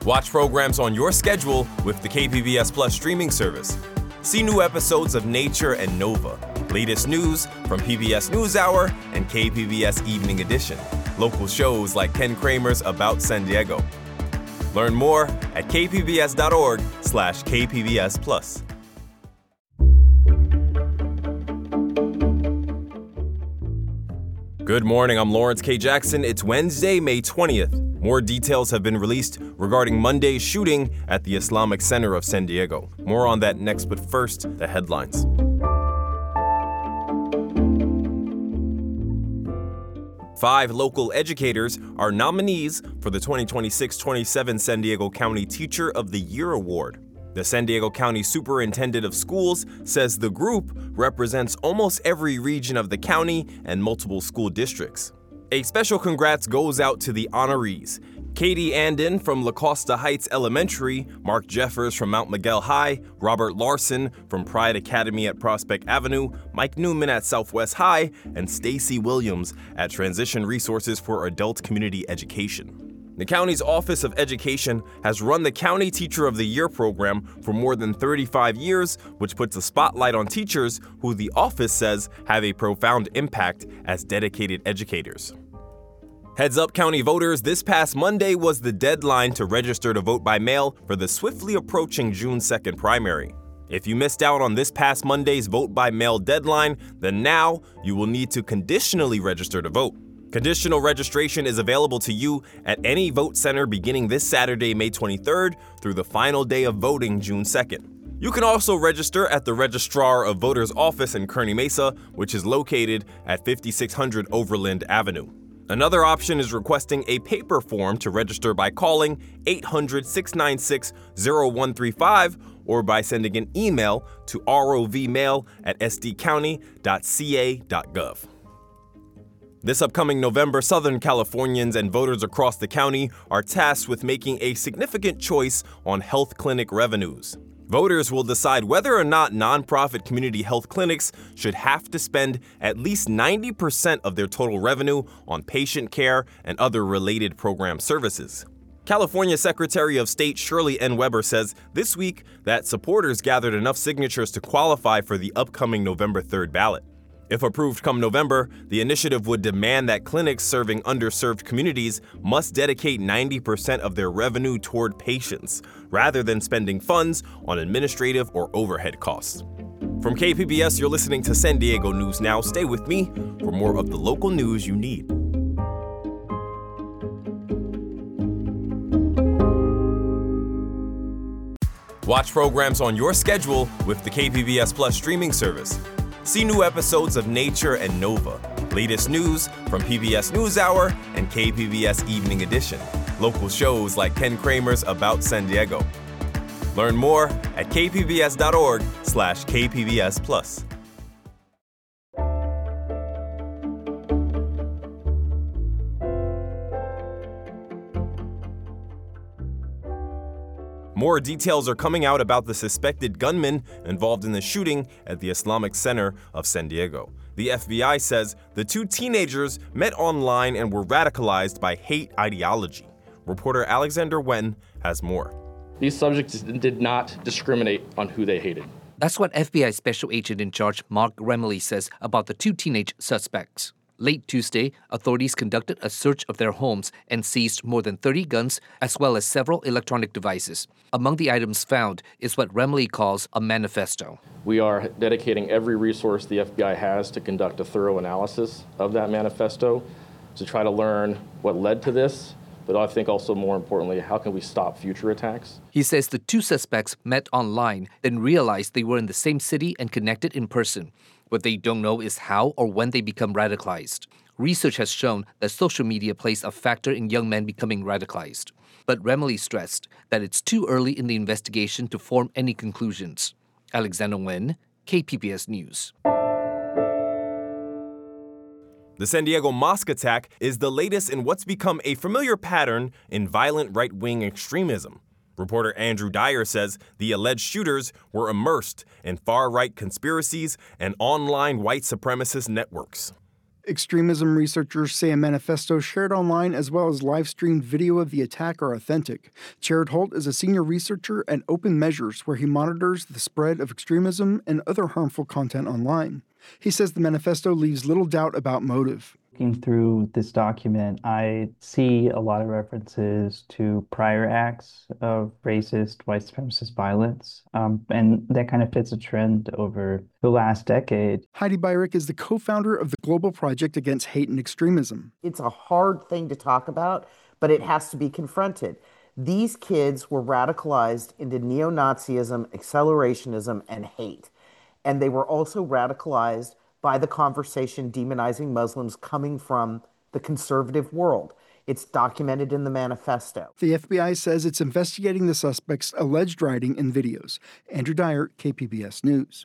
Watch programs on your schedule with the KPBS Plus streaming service. See new episodes of Nature and Nova, latest news from PBS NewsHour and KPBS Evening Edition, local shows like Ken Kramer's About San Diego. Learn more at kpbs.org/KPBS Plus. Good morning, I'm Lawrence K. Jackson. It's Wednesday, May 20th. More details have been released regarding Monday's shooting at the Islamic Center of San Diego. More on that next, but first, the headlines. Five local educators are nominees for the 2026-27 San Diego County Teacher of the Year Award. The San Diego County Superintendent of Schools says the group represents almost every region of the county and multiple school districts. A special congrats goes out to the honorees: Katie Andon from La Costa Heights Elementary, Mark Jeffers from Mount Miguel High, Robert Larson from Pride Academy at Prospect Avenue, Mike Newman at Southwest High, and Stacy Williams at Transition Resources for Adult Community Education. The county's Office of Education has run the County Teacher of the Year program for more than 35 years, which puts a spotlight on teachers who the office says have a profound impact as dedicated educators. Heads up, county voters, this past Monday was the deadline to register to vote by mail for the swiftly approaching June 2nd primary. If you missed out on this past Monday's vote by mail deadline, then now you will need to conditionally register to vote. Conditional registration is available to you at any vote center beginning this Saturday, May 23rd, through the final day of voting, June 2nd. You can also register at the Registrar of Voters office in Kearny Mesa, which is located at 5600 Overland Avenue. Another option is requesting a paper form to register by calling 800-696-0135 or by sending an email to rovmail@sdcounty.ca.gov. This upcoming November, Southern Californians and voters across the county are tasked with making a significant choice on health clinic revenues. Voters will decide whether or not nonprofit community health clinics should have to spend at least 90% of their total revenue on patient care and other related program services. California Secretary of State Shirley N. Weber says this week that supporters gathered enough signatures to qualify for the upcoming November 3rd ballot. If approved come November, the initiative would demand that clinics serving underserved communities must dedicate 90% of their revenue toward patients, rather than spending funds on administrative or overhead costs. From KPBS, you're listening to San Diego News Now. Stay with me for more of the local news you need. Watch programs on your schedule with the KPBS Plus streaming service. See new episodes of Nature and Nova, latest news from PBS NewsHour and KPBS Evening Edition, local shows like Ken Kramer's About San Diego. Learn more at kpbs.org/KPBS Plus. More details are coming out about the suspected gunman involved in the shooting at the Islamic Center of San Diego. The FBI says the two teenagers met online and were radicalized by hate ideology. Reporter Alexander Wen has more. These subjects did not discriminate on who they hated. That's what FBI Special Agent in Charge Mark Remley says about the two teenage suspects. Late Tuesday, authorities conducted a search of their homes and seized more than 30 guns as well as several electronic devices. Among the items found is what Remley calls a manifesto. We are dedicating every resource the FBI has to conduct a thorough analysis of that manifesto to try to learn what led to this, but I think also more importantly, how can we stop future attacks? He says the two suspects met online, then realized they were in the same city and connected in person. What they don't know is how or when they become radicalized. Research has shown that social media plays a factor in young men becoming radicalized. But Remley stressed that it's too early in the investigation to form any conclusions. Alexander Wen, KPBS News. The San Diego mosque attack is the latest in what's become a familiar pattern in violent right-wing extremism. Reporter Andrew Dyer says the alleged shooters were immersed in far-right conspiracies and online white supremacist networks. Extremism researchers say a manifesto shared online as well as live-streamed video of the attack are authentic. Jared Holt is a senior researcher at Open Measures, where he monitors the spread of extremism and other harmful content online. He says the manifesto leaves little doubt about motive. Looking through this document, I see a lot of references to prior acts of racist, white supremacist violence, and that kind of fits a trend over the last decade. Heidi Beirich is the co-founder of the Global Project Against Hate and Extremism. It's a hard thing to talk about, but it has to be confronted. These kids were radicalized into neo-Nazism, accelerationism, and hate. And they were also radicalized by the conversation demonizing Muslims coming from the conservative world. It's documented in the manifesto. The FBI says it's investigating the suspect's alleged writing and videos. Andrew Dyer, KPBS News.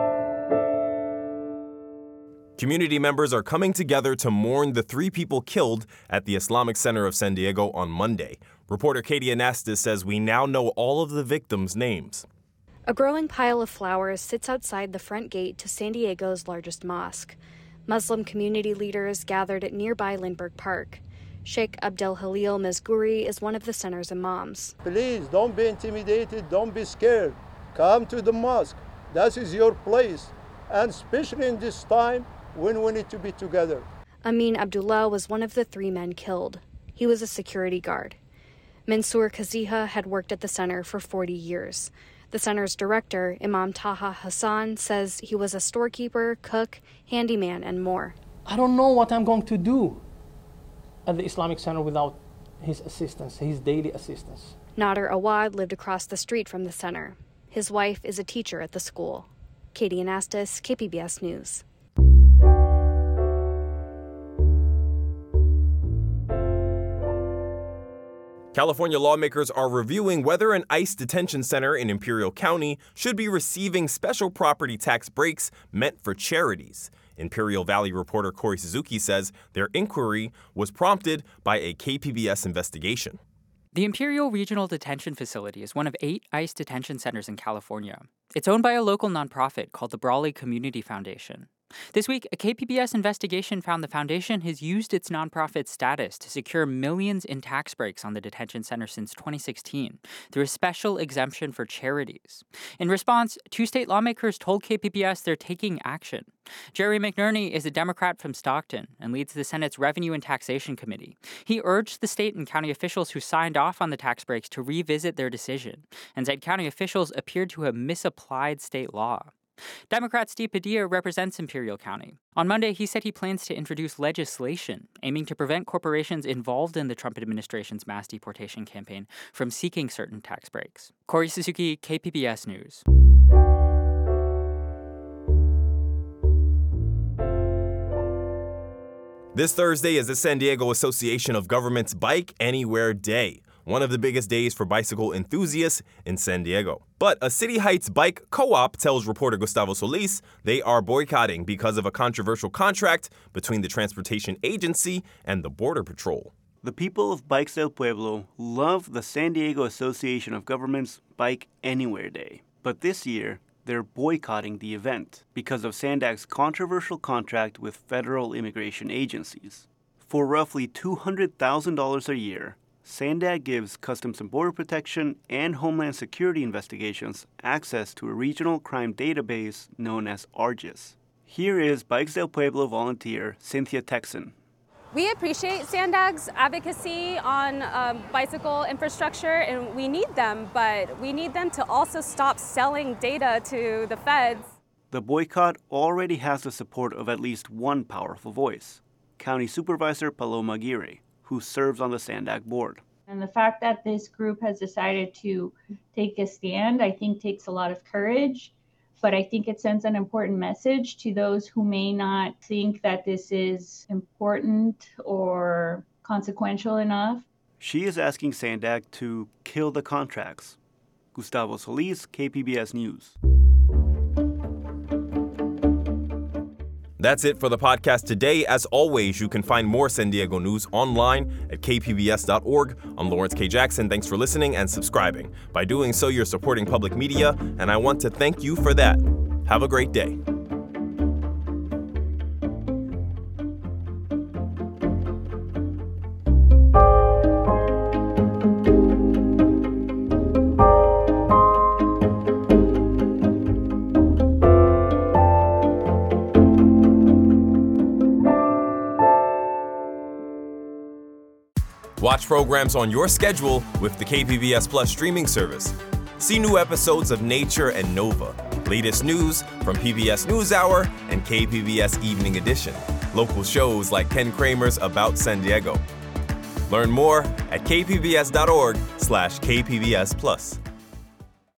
Community members are coming together to mourn the 3 people killed at the Islamic Center of San Diego on Monday. Reporter Katie Anastas says we now know all of the victims' names. A growing pile of flowers sits outside the front gate to San Diego's largest mosque. Muslim community leaders gathered at nearby Lindbergh Park. Sheikh Abdelhalil Mezgouri is one of the center's imams. Please don't be intimidated, don't be scared. Come to the mosque. That is your place. And especially in this time when we need to be together. Amin Abdullah was one of the 3 men killed. He was a security guard. Mansour Kaziha had worked at the center for 40 years. The center's director, Imam Taha Hassan, says he was a storekeeper, cook, handyman, and more. I don't know what I'm going to do at the Islamic Center without his assistance, his daily assistance. Nader Awad lived across the street from the center. His wife is a teacher at the school. Katie Anastas, KPBS News. California lawmakers are reviewing whether an ICE detention center in Imperial County should be receiving special property tax breaks meant for charities. Imperial Valley reporter Corey Suzuki says their inquiry was prompted by a KPBS investigation. The Imperial Regional Detention Facility is one of 8 ICE detention centers in California. It's owned by a local nonprofit called the Brawley Community Foundation. This week, a KPBS investigation found the foundation has used its nonprofit status to secure millions in tax breaks on the detention center since 2016 through a special exemption for charities. In response, 2 state lawmakers told KPBS they're taking action. Jerry McNerney is a Democrat from Stockton and leads the Senate's Revenue and Taxation Committee. He urged the state and county officials who signed off on the tax breaks to revisit their decision and said county officials appeared to have misapplied state law. Democrat Steve Padilla represents Imperial County. On Monday, he said he plans to introduce legislation aiming to prevent corporations involved in the Trump administration's mass deportation campaign from seeking certain tax breaks. Corey Suzuki, KPBS News. This Thursday is the San Diego Association of Governments Bike Anywhere Day, one of the biggest days for bicycle enthusiasts in San Diego. But a City Heights bike co-op tells reporter Gustavo Solis they are boycotting because of a controversial contract between the transportation agency and the Border Patrol. The people of Bikes del Pueblo love the San Diego Association of Governments Bike Anywhere Day. But this year, they're boycotting the event because of SANDAG's controversial contract with federal immigration agencies. For roughly $200,000 a year, SANDAG gives Customs and Border Protection and Homeland Security investigations access to a regional crime database known as ARGIS. Here is Bikes del Pueblo volunteer Cynthia Texan. We appreciate SANDAG's advocacy on bicycle infrastructure, and we need them, but we need them to also stop selling data to the feds. The boycott already has the support of at least one powerful voice, County Supervisor Paloma Aguirre, who serves on the SANDAG board. And the fact that this group has decided to take a stand, I think takes a lot of courage. But I think it sends an important message to those who may not think that this is important or consequential enough. She is asking SANDAG to kill the contracts. Gustavo Solis, KPBS News. That's it for the podcast today. As always, you can find more San Diego news online at kpbs.org. I'm Lawrence K. Jackson. Thanks for listening and subscribing. By doing so, you're supporting public media, and I want to thank you for that. Have a great day. Watch programs on your schedule with the KPBS Plus streaming service. See new episodes of Nature and Nova, latest news from PBS NewsHour and KPBS Evening Edition, local shows like Ken Kramer's About San Diego. Learn more at kpbs.org/KPBS Plus.